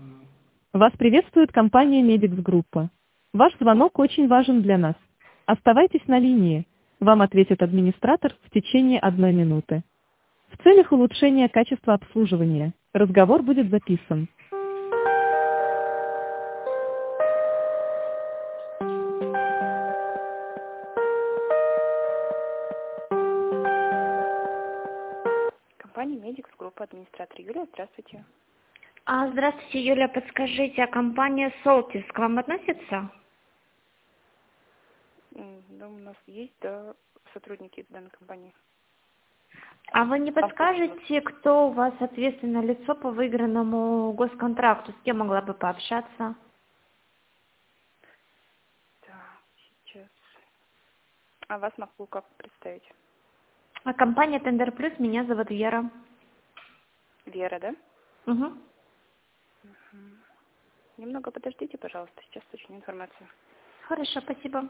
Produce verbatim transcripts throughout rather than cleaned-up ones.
Вас приветствует компания Медикс Группа. Ваш звонок очень важен для нас. Оставайтесь на линии. Вам ответит администратор в течение одной минуты. В целях улучшения качества обслуживания разговор будет записан. Компания Медикс Группа, администратор Юлия, здравствуйте. А, здравствуйте, Юля, подскажите, а компания Солтис к вам относится? М, Да, у нас есть, да, сотрудники данной компании. А вы не подскажете, кто у вас ответственное лицо по выигранному госконтракту? С кем могла бы пообщаться? Так, сейчас. А вас могу как представить? А компания Тендер Плюс, меня зовут Вера. Вера, да? Угу. Немного подождите, пожалуйста, сейчас точную информацию. Хорошо, спасибо.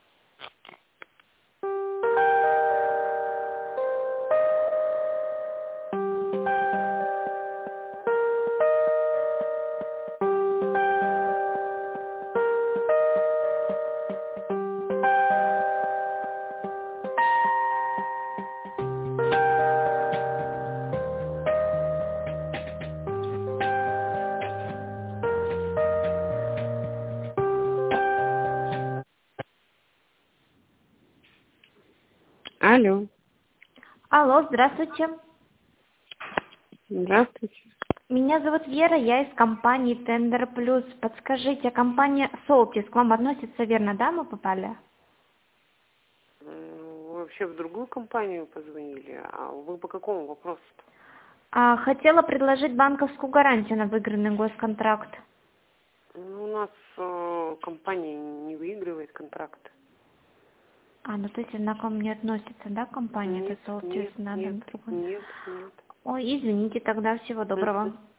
Алло, Алло, здравствуйте. здравствуйте. Меня зовут Вера, я из компании Тендер Плюс. Подскажите, компания Солтис к вам относится, верно, да, мы попали? М, Вы вообще в другую компанию позвонили, а вы по какому вопросу-то? А, хотела предложить банковскую гарантию на выигранный госконтракт. Ну, у нас э, компания не выигрывает контракт. А, ну то есть она к вам не относится, да, компания? Нет, Это Солтис, нет, надо нет, другой. нет, нет. Ой, извините, тогда всего доброго.